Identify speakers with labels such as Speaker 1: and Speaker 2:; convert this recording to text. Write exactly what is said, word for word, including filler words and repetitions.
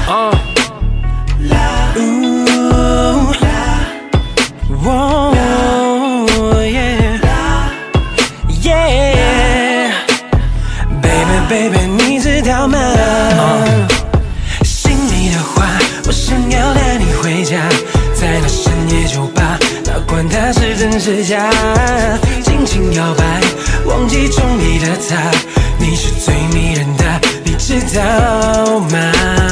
Speaker 1: Uh.
Speaker 2: Ooh, whoa, yeah, yeah, baby baby， 你知道吗？
Speaker 1: Uh.
Speaker 2: 心里的话，我想要带你回家，在那深夜酒吧，哪管它是真是假，尽情摇摆，忘记中意的他，你是最迷人的，你知道吗？